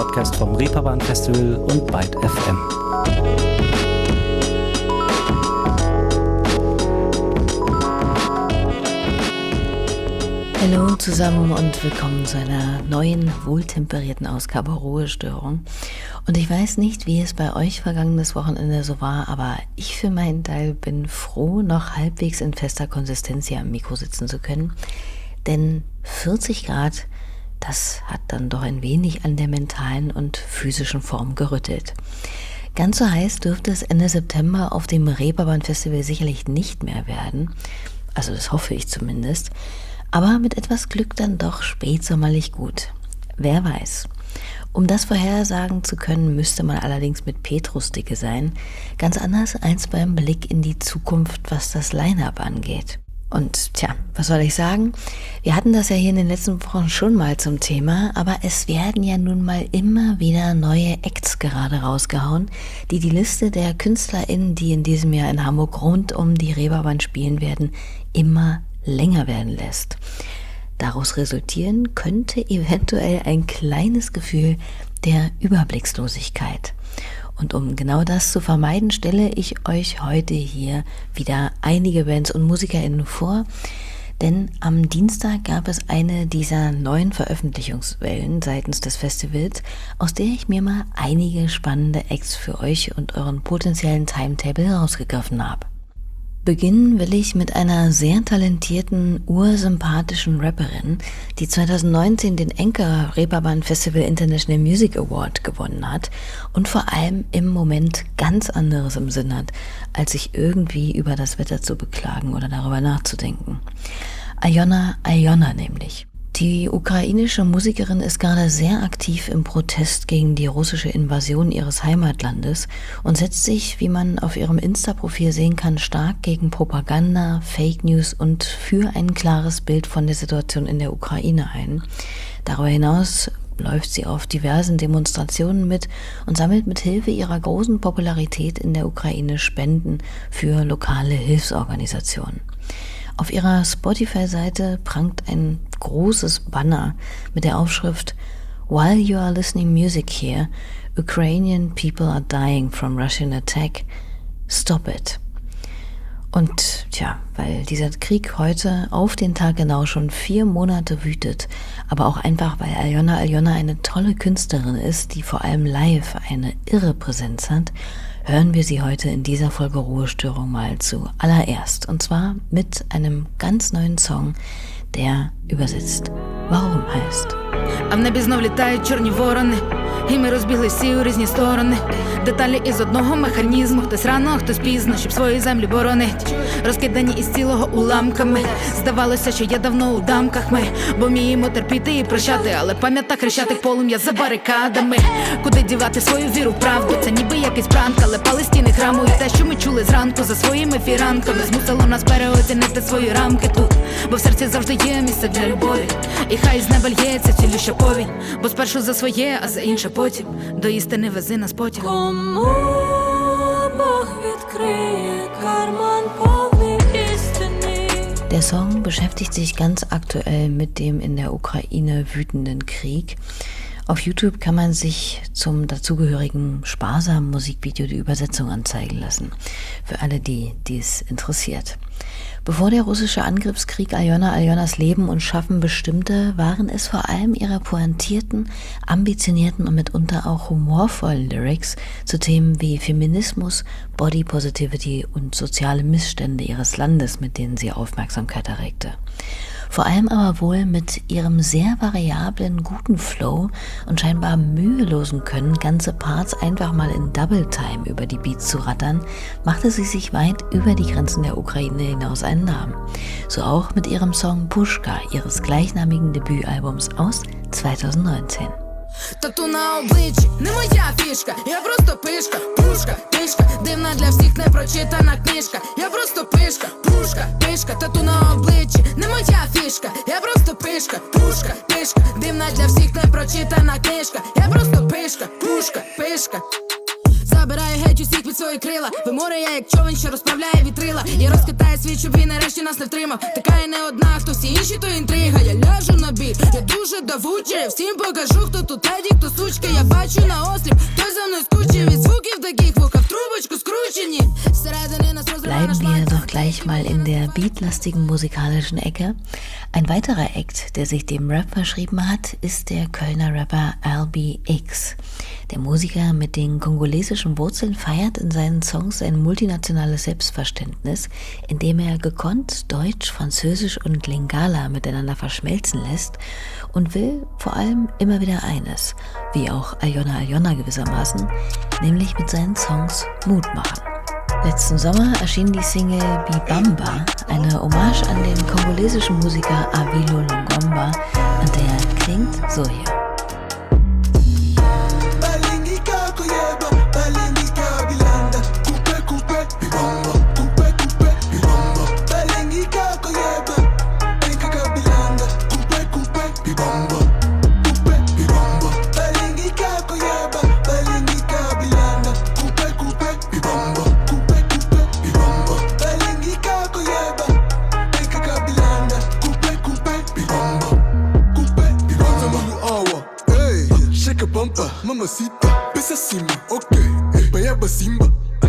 Podcast vom Reeperbahn Festival und Byte FM. Hallo zusammen und willkommen zu einer neuen, wohltemperierten Ausgabe Ruhestörung. Und ich weiß nicht, wie es bei euch vergangenes Wochenende so war, aber ich für meinen Teil bin froh, noch halbwegs in fester Konsistenz hier am Mikro sitzen zu können. Denn 40 Grad, das hat dann doch ein wenig an der mentalen und physischen Form gerüttelt. Ganz so heiß dürfte es Ende September auf dem Reeperbahn Festival sicherlich nicht mehr werden. Also das hoffe ich zumindest. Aber mit etwas Glück dann doch spätsommerlich gut. Wer weiß. Um das vorhersagen zu können, müsste man allerdings mit Petrusdicke sein. Ganz anders als beim Blick in die Zukunft, was das Line-Up angeht. Und tja, was soll ich sagen? Wir hatten das ja hier in den letzten Wochen schon mal zum Thema, aber es werden ja nun mal immer wieder neue Acts gerade rausgehauen, die die Liste der KünstlerInnen, die in diesem Jahr in Hamburg rund um die Reeperbahn spielen werden, immer länger werden lässt. Daraus resultieren könnte eventuell ein kleines Gefühl der Überblickslosigkeit. Und um genau das zu vermeiden, stelle ich euch heute hier wieder einige Bands und MusikerInnen vor, denn am Dienstag gab es eine dieser neuen Veröffentlichungswellen seitens des Festivals, aus der ich mir mal einige spannende Acts für euch und euren potenziellen Timetable rausgegriffen habe. Beginnen will ich mit einer sehr talentierten, ursympathischen Rapperin, die 2019 den Anchor Reeperbahn Festival International Music Award gewonnen hat und vor allem im Moment ganz anderes im Sinn hat, als sich irgendwie über das Wetter zu beklagen oder darüber nachzudenken. Alyona nämlich. Die ukrainische Musikerin ist gerade sehr aktiv im Protest gegen die russische Invasion ihres Heimatlandes und setzt sich, wie man auf ihrem Insta-Profil sehen kann, stark gegen Propaganda, Fake News und für ein klares Bild von der Situation in der Ukraine ein. Darüber hinaus läuft sie auf diversen Demonstrationen mit und sammelt mit Hilfe ihrer großen Popularität in der Ukraine Spenden für lokale Hilfsorganisationen. Auf ihrer Spotify-Seite prangt ein großes Banner mit der Aufschrift "While you are listening music here, Ukrainian people are dying from Russian attack. Stop it." Und tja, weil dieser Krieg heute auf den Tag genau schon 4 Monate wütet, aber auch einfach, weil Alyona eine tolle Künstlerin ist, die vor allem live eine irre Präsenz hat, hören wir sie heute in dieser Folge Ruhestörung mal zuallererst. Und zwar mit einem ganz neuen Song, der übersetzt "Warum" heißt. А в небі знов літають чорні ворони, і ми розбіглись всі у різні сторони. Деталі із одного механізму, хтось рано, хтось пізно, щоб свої землі боронить. Розкидані із цілого уламками. Здавалося, що я давно у дамках ми, бо вміємо терпіти і прощати, але пам'ята хрещатик полум'я за барикадами. Куди дівати свою віру в правду? Це ніби якийсь пранк, але пали стіни храму. І те, що ми чули зранку за своїми фіранками, змусило нас переоцінити свої рамки тут, бо в серці завжди є місце для любові. І хай з неба лється цілюща повінь, бо спершу за своє, а за інше потім. До істини вези нас потяг. Кому Бог відкриє карман повний істини? Der Song beschäftigt sich ganz aktuell mit dem in der Ukraine wütenden Krieg. Auf YouTube kann man sich zum dazugehörigen sparsamen Musikvideo die Übersetzung anzeigen lassen, für alle, die dies interessiert. Bevor der russische Angriffskrieg Alyonas Leben und Schaffen bestimmte, waren es vor allem ihre pointierten, ambitionierten und mitunter auch humorvollen Lyrics zu Themen wie Feminismus, Body Positivity und soziale Missstände ihres Landes, mit denen sie Aufmerksamkeit erregte. Vor allem aber wohl mit ihrem sehr variablen, guten Flow und scheinbar mühelosen Können, ganze Parts einfach mal in Double Time über die Beats zu rattern, machte sie sich weit über die Grenzen der Ukraine hinaus einen Namen. So auch mit ihrem Song Pushka, ihres gleichnamigen Debütalbums aus 2019. Тату на обличчі, не моя фішка, я просто пишка, пушка, пишка, дивна для всіх непрочитана книжка, я просто пишка, пушка, пишка, тату на обличчі, не моя фішка, я просто пишка, пушка, пишка, дивна для всіх непрочитана книжка, я просто пишка, пушка, пишка. забираю геть усіх під свої крила. Виморю я як човен, що розправляє вітрила. Я розкатаю світ, щоб він нарешті нас не втримав. Така я не одна, хто всі інші, то інтрига. Я ляжу на бій, я дуже давуча. Я всім покажу, хто тут леді, хто сучка. Я бачу на осліп, хтось за мною скучив. Від звуків таких вуха в трубочку скручені. Всередині нас розриває наш Bleiben wir doch gleich mal in der beatlastigen musikalischen Ecke. Ein weiterer Act, der sich dem Rap verschrieben hat, ist der Kölner Rapper LBX. Der Musiker mit den kongolesischen Wurzeln feiert in seinen Songs ein multinationales Selbstverständnis, indem er gekonnt Deutsch, Französisch und Lingala miteinander verschmelzen lässt und will vor allem immer wieder eines, wie auch Aljona gewissermaßen, nämlich mit seinen Songs Mut machen. Letzten Sommer erschien die Single Bibamba, eine Hommage an den kongolesischen Musiker Avilo Longomba, und der klingt so hier. Mamacita, pesa cima, ok, Bayaba Simba,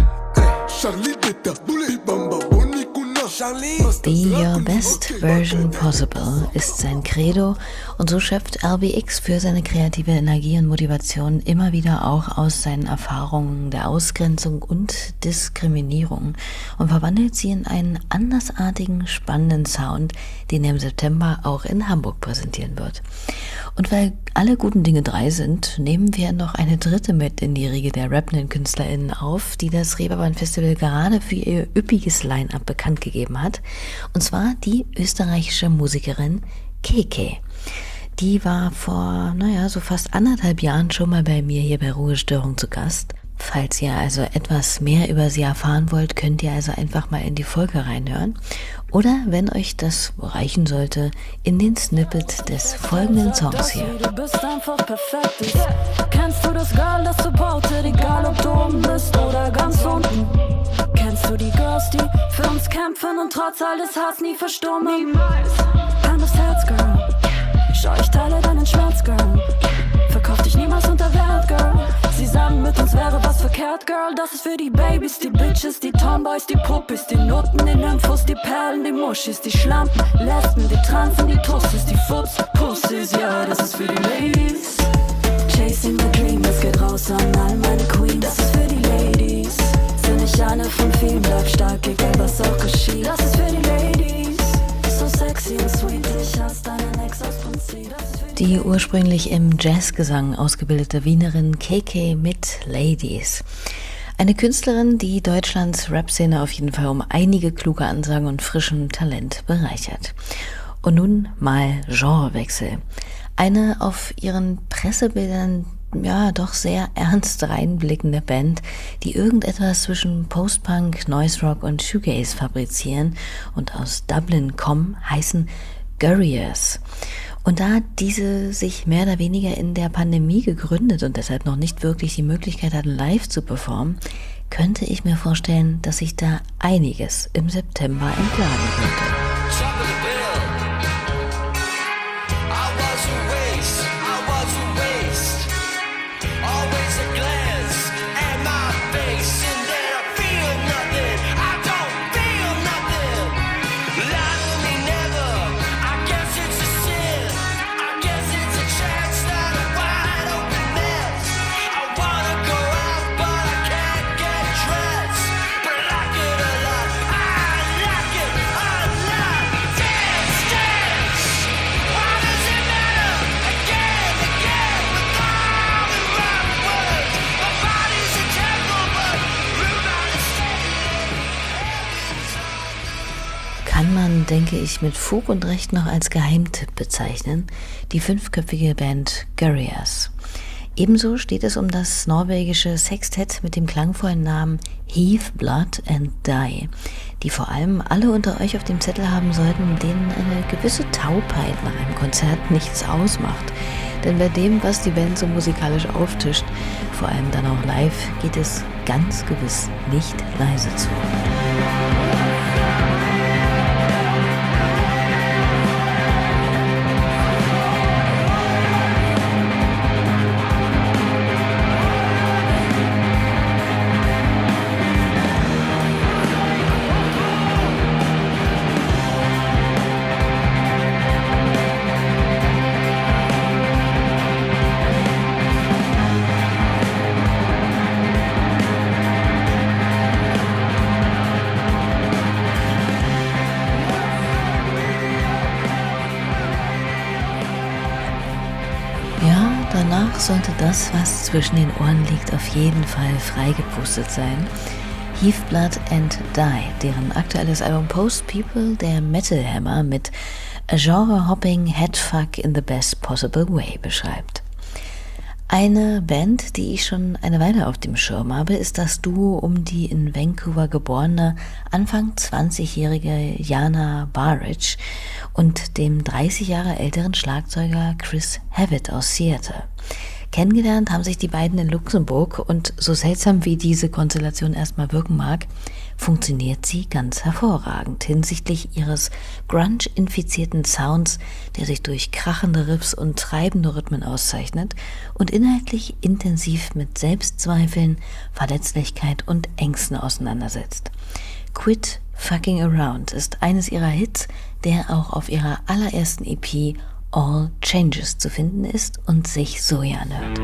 Charlie Beta, Bibamba, Boni Kuna, Charlie. Be your best version possible ist sein Credo, und so schöpft LBX für seine kreative Energie und Motivation immer wieder auch aus seinen Erfahrungen der Ausgrenzung und Diskriminierung und verwandelt sie in einen andersartigen, spannenden Sound, den er im September auch in Hamburg präsentieren wird. Und weil alle guten Dinge drei sind, nehmen wir noch eine dritte mit in die Riege der rappenden KünstlerInnen auf, die das Reeperbahn Festival gerade für ihr üppiges Line-Up bekannt gegeben hat. Und zwar die österreichische Musikerin Keke. Die war vor, so fast 1,5 Jahren schon mal bei mir hier bei Ruhestörung zu Gast. Falls ihr also etwas mehr über sie erfahren wollt, könnt ihr also einfach mal in die Folge reinhören. Oder, wenn euch das reichen sollte, in den Snippet des folgenden Songs hier. Du bist einfach perfekt. Kennst du das Girl, das supportet, egal ob du oben bist oder ganz unten? Kennst du die Girls, die für uns kämpfen und trotz alles Hass nie verstummen? Hand aufs Herz, Girl. Schau, ich teile deinen Schmerz, Girl. Verkauf dich niemals unter Wert, Girl. Sie sagen, mit uns wäre was verkehrt, Girl. Das ist für die Babys, die Bitches, die Tomboys, die Puppis, die Nutten, die Nymphos, die Perlen, die Muschis, die Schlampen, Lesben, die Transen, die Tussis, die Futs, Pussys. Ja, das ist für die Ladies. Chasing the dream, das geht raus an all meine Queens. Das ist für die Ladies. Sind nicht eine von vielen, bleib stark, egal was auch geschieht. Das ist für die Ladies. So sexy und sweet, ich hasse deinen Ex aus Prinzip. Die ursprünglich im Jazzgesang ausgebildete Wienerin KK mit Ladies. Eine Künstlerin, die Deutschlands Rap-Szene auf jeden Fall um einige kluge Ansagen und frischem Talent bereichert. Und nun mal Genrewechsel. Eine auf ihren Pressebildern doch sehr ernst reinblickende Band, die irgendetwas zwischen Post-Punk, Noise Rock und Shoegaze fabrizieren und aus Dublin kommen, heißen Gurriers. Und da diese sich mehr oder weniger in der Pandemie gegründet und deshalb noch nicht wirklich die Möglichkeit hatten, live zu performen, könnte ich mir vorstellen, dass sich da einiges im September entladen könnte. Kann man, denke ich, mit Fug und Recht noch als Geheimtipp bezeichnen, die 5-köpfige Band Gurriers. Ebenso steht es um das norwegische Sextett mit dem klangvollen Namen Heave Blood and Die, die vor allem alle unter euch auf dem Zettel haben sollten, denen eine gewisse Taubheit nach einem Konzert nichts ausmacht. Denn bei dem, was die Band so musikalisch auftischt, vor allem dann auch live, geht es ganz gewiss nicht leise zu. Danach sollte das, was zwischen den Ohren liegt, auf jeden Fall freigepustet sein. Heave Blood and Die, deren aktuelles Album Post People der Metal Hammer mit A Genre-Hopping Headfuck in the Best Possible Way beschreibt. Eine Band, die ich schon eine Weile auf dem Schirm habe, ist das Duo um die in Vancouver geborene, Anfang 20-jährige Jana Barrage und dem 30 Jahre älteren Schlagzeuger Chris Havitt aus Seattle. Kennengelernt haben sich die beiden in Luxemburg und so seltsam wie diese Konstellation erstmal wirken mag, funktioniert sie ganz hervorragend hinsichtlich ihres grunge-infizierten Sounds, der sich durch krachende Riffs und treibende Rhythmen auszeichnet und inhaltlich intensiv mit Selbstzweifeln, Verletzlichkeit und Ängsten auseinandersetzt. Quit Fucking Around ist eines ihrer Hits, der auch auf ihrer allerersten EP All Changes zu finden ist und sich so ja anhört.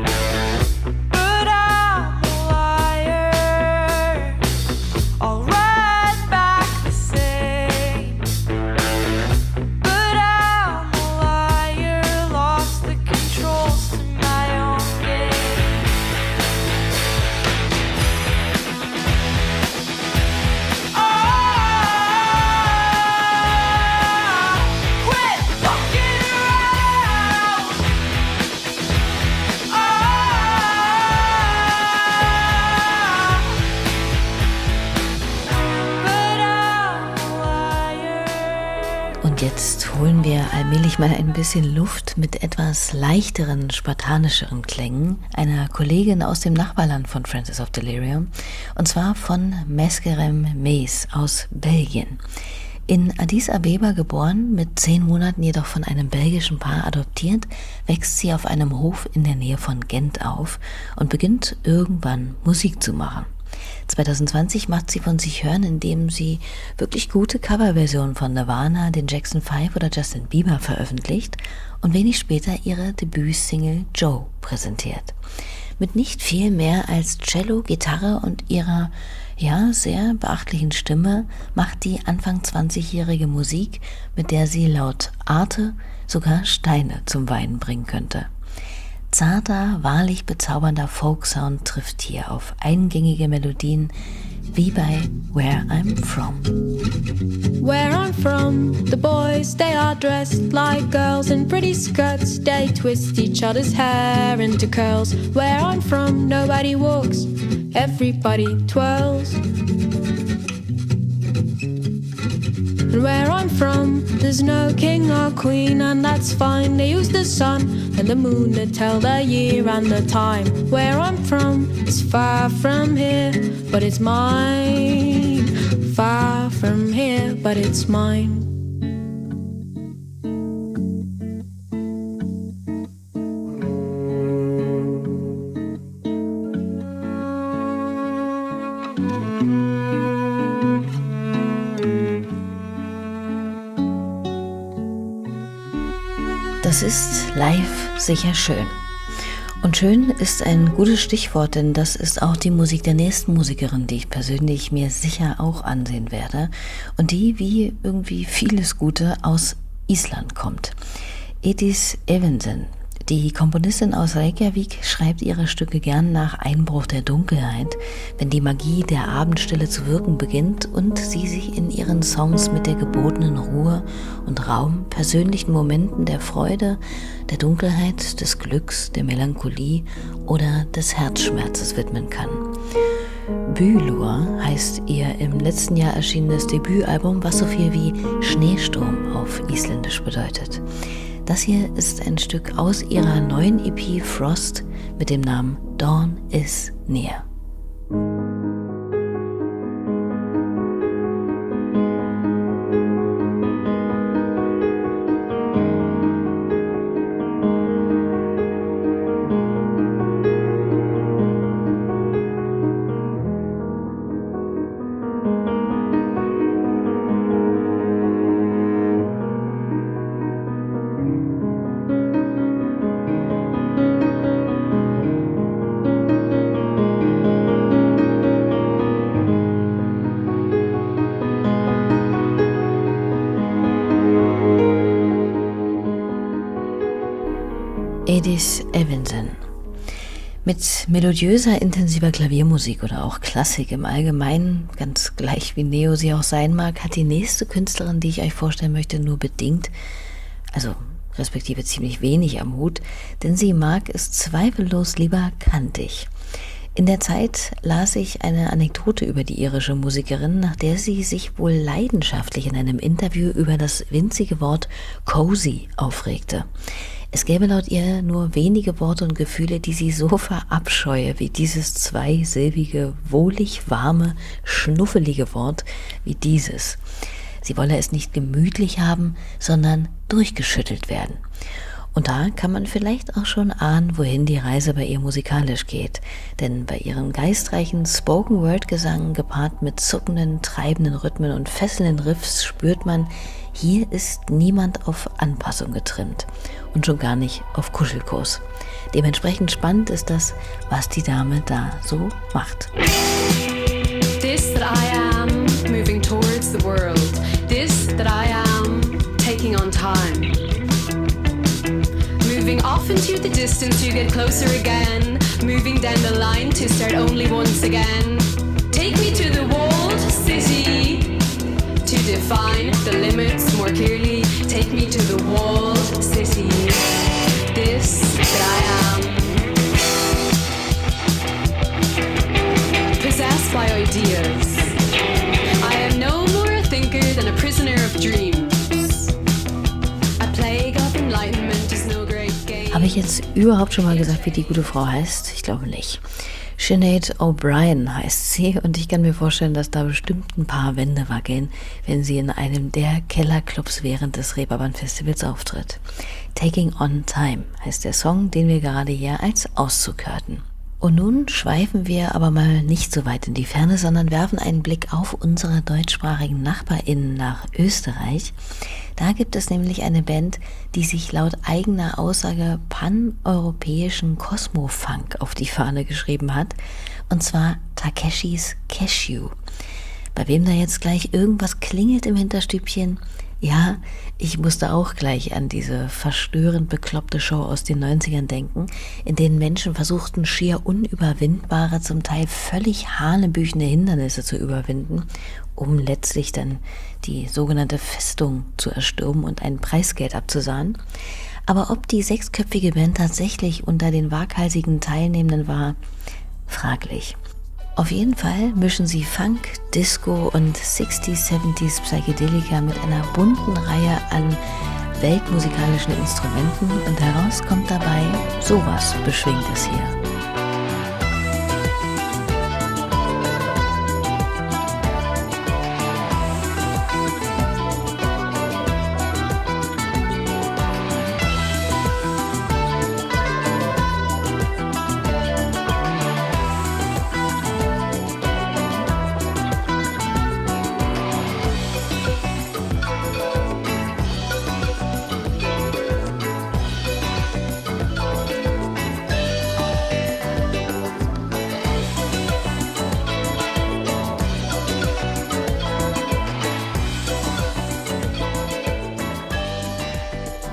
Jetzt holen wir allmählich mal ein bisschen Luft mit etwas leichteren, spartanischeren Klängen einer Kollegin aus dem Nachbarland von Francis of Delirium, und zwar von Meskerem Mees aus Belgien. In Addis Abeba geboren, mit 10 Monaten jedoch von einem belgischen Paar adoptiert, wächst sie auf einem Hof in der Nähe von Gent auf und beginnt irgendwann Musik zu machen. 2020 macht sie von sich hören, indem sie wirklich gute Coverversionen von Nirvana, den Jackson 5 oder Justin Bieber veröffentlicht und wenig später ihre Debütsingle Joe präsentiert. Mit nicht viel mehr als Cello, Gitarre und ihrer sehr beachtlichen Stimme macht die Anfang 20-jährige Musik, mit der sie laut Arte sogar Steine zum Weinen bringen könnte. Zarter, wahrlich bezaubernder Folksound trifft hier auf eingängige Melodien wie bei Where I'm From. Where I'm from, the boys, they are dressed like girls in pretty skirts. They twist each other's hair into curls. Where I'm from, nobody walks, everybody twirls. And where I'm from, there's no king or queen, and that's fine. They use the sun and the moon to tell the year and the time. Where I'm from is far from here, but it's mine. Far from here, but it's mine. Das ist live sicher schön. Und schön ist ein gutes Stichwort, denn das ist auch die Musik der nächsten Musikerin, die ich persönlich mir sicher auch ansehen werde und die, wie irgendwie vieles Gute, aus Island kommt. Edith Evensen. Die Komponistin aus Reykjavik schreibt ihre Stücke gern nach Einbruch der Dunkelheit, wenn die Magie der Abendstille zu wirken beginnt und sie sich in ihren Songs mit der gebotenen Ruhe und Raum, persönlichen Momenten der Freude, der Dunkelheit, des Glücks, der Melancholie oder des Herzschmerzes widmen kann. Bylur heißt ihr im letzten Jahr erschienenes Debütalbum, was so viel wie Schneesturm auf Isländisch bedeutet. Das hier ist ein Stück aus ihrer neuen EP Frost mit dem Namen Dawn is Near. Edith Evensen. Mit melodiöser, intensiver Klaviermusik oder auch Klassik im Allgemeinen, ganz gleich wie Neo sie auch sein mag, hat die nächste Künstlerin, die ich euch vorstellen möchte, nur bedingt, also respektive ziemlich wenig am Hut, denn sie mag es zweifellos lieber kantig. In der Zeit las ich eine Anekdote über die irische Musikerin, nach der sie sich wohl leidenschaftlich in einem Interview über das winzige Wort cozy aufregte. Es gäbe laut ihr nur wenige Worte und Gefühle, die sie so verabscheue, wie dieses zweisilbige, wohlig warme, schnuffelige Wort wie dieses. Sie wolle es nicht gemütlich haben, sondern durchgeschüttelt werden. Und da kann man vielleicht auch schon ahnen, wohin die Reise bei ihr musikalisch geht. Denn bei ihrem geistreichen Spoken-Word-Gesang gepaart mit zuckenden, treibenden Rhythmen und fesselnden Riffs spürt man, hier ist niemand auf Anpassung getrimmt und schon gar nicht auf Kuschelkurs. Dementsprechend spannend ist das, was die Dame da so macht. This that I am, moving towards the world. This that I am, taking on time. Moving off into the distance to get closer again. Moving down the line to start only once again. Take me to the walled city to define the limits more clearly. Take me to the walled city. This that I am. Possessed by ideas. I am no more a thinker than a prisoner of dreams. A plague of enlightenment is no great game. Habe ich jetzt überhaupt schon mal gesagt, wie die gute Frau heißt? Ich glaube nicht. Sinead O'Brien heißt sie und ich kann mir vorstellen, dass da bestimmt ein paar Wände wackeln, wenn sie in einem der Kellerclubs während des Reeperbahn-Festivals auftritt. Taking on Time heißt der Song, den wir gerade hier als Auszug hörten. Und nun schweifen wir aber mal nicht so weit in die Ferne, sondern werfen einen Blick auf unsere deutschsprachigen NachbarInnen nach Österreich. Da gibt es nämlich eine Band, die sich laut eigener Aussage pan-europäischen Cosmo-Funk auf die Fahne geschrieben hat, und zwar Takeshis Cashew. Bei wem da jetzt gleich irgendwas klingelt im Hinterstübchen? Ja, ich musste auch gleich an diese verstörend bekloppte Show aus den 90ern denken, in denen Menschen versuchten, schier unüberwindbare, zum Teil völlig hanebüchene Hindernisse zu überwinden, um letztlich dann die sogenannte Festung zu erstürmen und ein Preisgeld abzusahnen. Aber ob die sechsköpfige Band tatsächlich unter den waghalsigen Teilnehmenden war, fraglich. Auf jeden Fall mischen sie Funk, Disco und 60s, 70s Psychedelika mit einer bunten Reihe an weltmusikalischen Instrumenten und heraus kommt dabei sowas Beschwingtes hier.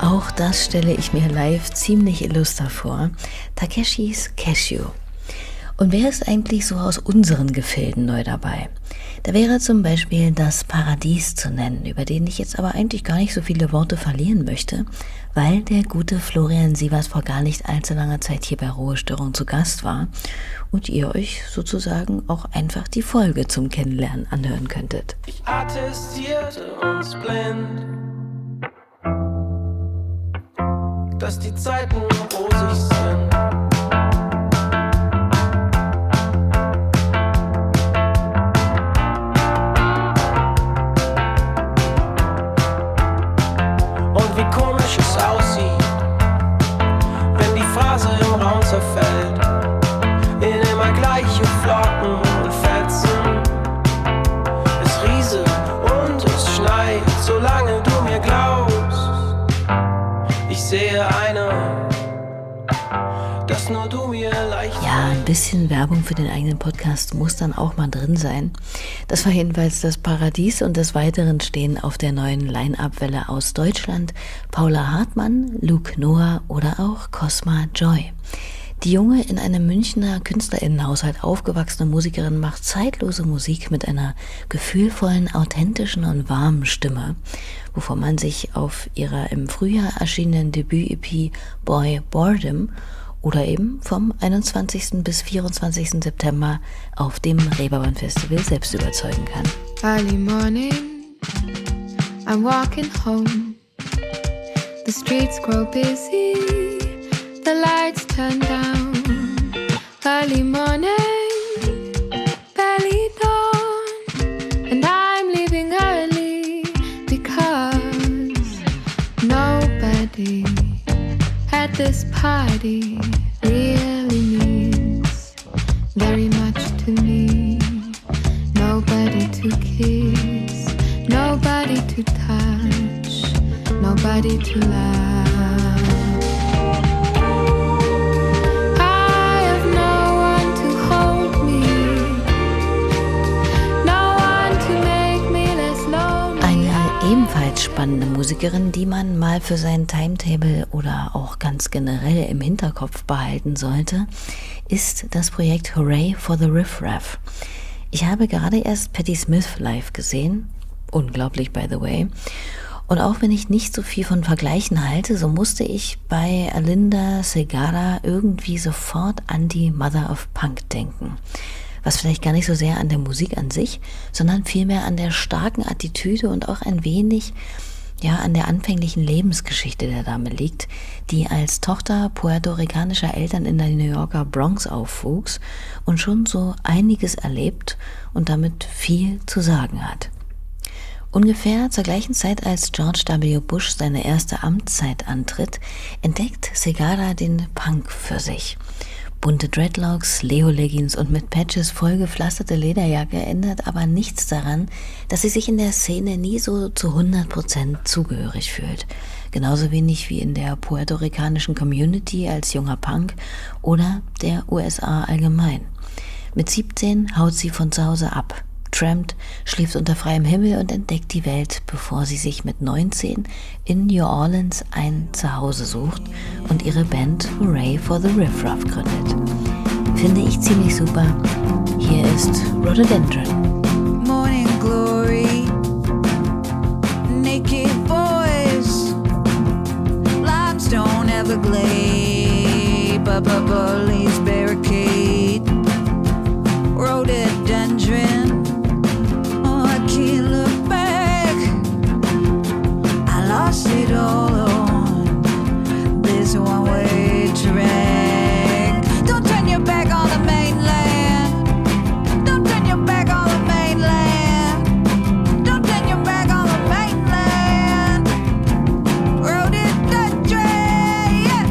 Auch das stelle ich mir live ziemlich illuster vor. Takeshis Cashew. Und wer ist eigentlich so aus unseren Gefilden neu dabei? Da wäre zum Beispiel das Paradies zu nennen, über den ich jetzt aber eigentlich gar nicht so viele Worte verlieren möchte, weil der gute Florian Sievers vor gar nicht allzu langer Zeit hier bei Ruhestörung zu Gast war und ihr euch sozusagen auch einfach die Folge zum Kennenlernen anhören könntet. Ich attestierte uns blind, dass die Zeiten rosig sind. Und wie komisch es aussieht, wenn die Phase im Raum zerfällt, in immer gleiche Flocken und Fetzen. Es rieselt und es schneit, solange du mir glaubst. Ich sehe eine, dass nur du mir leicht. Ja, ein bisschen Werbung für den eigenen Podcast muss dann auch mal drin sein. Das war jedenfalls das Paradies und des Weiteren stehen auf der neuen Line-Up-Welle aus Deutschland Paula Hartmann, Luke Noah oder auch Cosma Joy. Die junge, in einem Münchner KünstlerInnenhaushalt aufgewachsene Musikerin macht zeitlose Musik mit einer gefühlvollen, authentischen und warmen Stimme, wovon man sich auf ihrer im Frühjahr erschienenen Debüt-EP Boy Boredom oder eben vom 21. bis 24. September auf dem Reeperbahn Festival selbst überzeugen kann. Early morning, I'm walking home. The streets grow busy, the lights turn down. Early morning, barely dawn, and I'm leaving early because nobody at this party really means very much to me. Nobody to kiss, nobody to touch, nobody to love. I have no one to hold me, no one to make me less lonely. Eine ebenfalls spannende Musikerin, die man mal für sein Timetable oder auch ganz generell im Hinterkopf behalten sollte, ist das Projekt Hooray for the Riff Raff. Ich habe gerade erst Patti Smith live gesehen, unglaublich by the way, und auch wenn ich nicht so viel von Vergleichen halte, so musste ich bei Alinda Segarra irgendwie sofort an die Mother of Punk denken. Was vielleicht gar nicht so sehr an der Musik an sich, sondern vielmehr an der starken Attitüde und auch ein wenig an der anfänglichen Lebensgeschichte der Dame liegt, die als Tochter puerto-ricanischer Eltern in der New Yorker Bronx aufwuchs und schon so einiges erlebt und damit viel zu sagen hat. Ungefähr zur gleichen Zeit, als George W. Bush seine erste Amtszeit antritt, entdeckt Segarra den Punk für sich. Bunte Dreadlocks, Leo-Leggings und mit Patches vollgepflasterte Lederjacke ändert aber nichts daran, dass sie sich in der Szene nie so zu 100% zugehörig fühlt. Genauso wenig wie in der puerto-ricanischen Community als junger Punk oder der USA allgemein. Mit 17 haut sie von zu Hause ab, trampt, schläft unter freiem Himmel und entdeckt die Welt, bevor sie sich mit 19 in New Orleans ein Zuhause sucht und ihre Band Hooray for the Riff Raff gründet. Finde ich ziemlich super. Hier ist Rhododendron. Morning glory, naked boys, limestone Everglade, police barricade, rhododendron. Can't look back, I lost it all on this one-way track. Don't turn your back on the mainland. Don't turn your back on the mainland. Don't turn your back on the mainland. Rhododendron, yeah.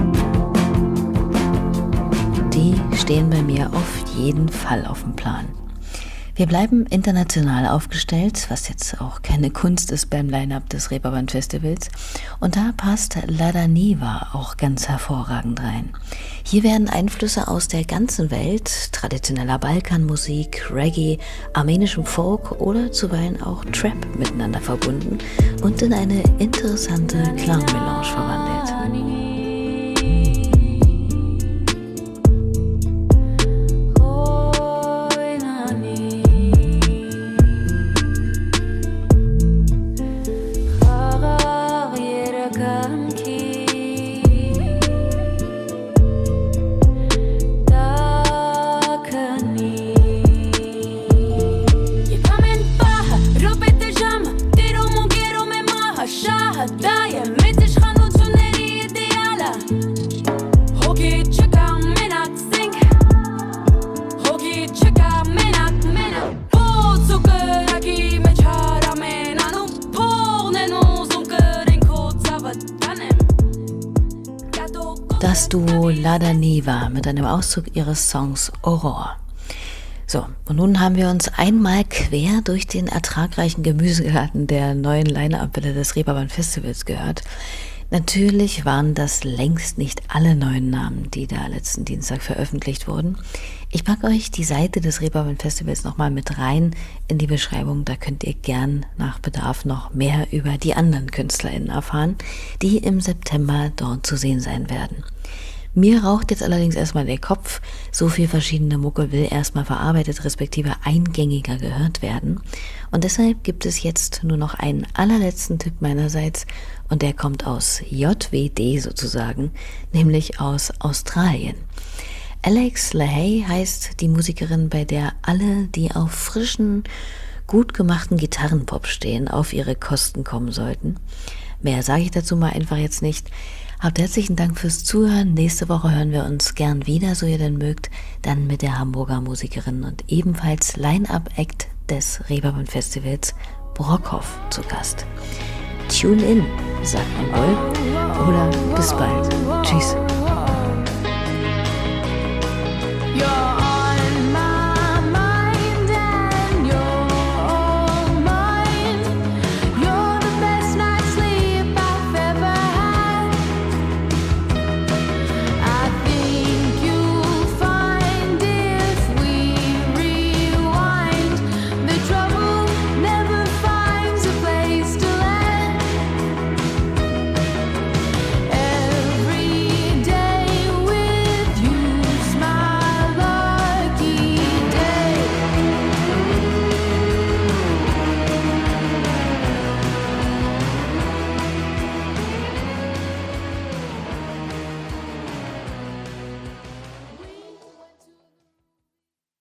Die stehen bei mir auf jeden Fall auf dem Plan. Wir bleiben international aufgestellt, was jetzt auch keine Kunst ist beim Line-Up des Reeperbahn Festivals. Und da passt Lada Niva auch ganz hervorragend rein. Hier werden Einflüsse aus der ganzen Welt, traditioneller Balkanmusik, Reggae, armenischem Folk oder zuweilen auch Trap miteinander verbunden und in eine interessante Klangmelange verwandelt. Das Duo Lada Niva mit einem Auszug ihres Songs Aurore. So, und nun haben wir uns einmal quer durch den ertragreichen Gemüsegarten der neuen Line-Up-Bilder des Reeperbahn Festivals gehört. Natürlich waren das längst nicht alle neuen Namen, die da letzten Dienstag veröffentlicht wurden. Ich packe euch die Seite des Reeperbahn Festivals nochmal mit rein in die Beschreibung. Da könnt ihr gern nach Bedarf noch mehr über die anderen KünstlerInnen erfahren, die im September dort zu sehen sein werden. Mir raucht jetzt allerdings erstmal der Kopf. So viel verschiedene Mucke will erstmal verarbeitet respektive eingängiger gehört werden. Und deshalb gibt es jetzt nur noch einen allerletzten Tipp meinerseits und der kommt aus JWD sozusagen, nämlich aus Australien. Alex Lahey heißt die Musikerin, bei der alle, die auf frischen, gut gemachten Gitarrenpop stehen, auf ihre Kosten kommen sollten. Mehr sage ich dazu mal einfach jetzt nicht. Habt herzlichen Dank fürs Zuhören. Nächste Woche hören wir uns gern wieder, so ihr denn mögt, dann mit der Hamburger Musikerin und ebenfalls Line-Up-Act des Reeperbahn Festivals Brockhoff zu Gast. Tune in, sagt man wohl. Oder bis bald. Tschüss.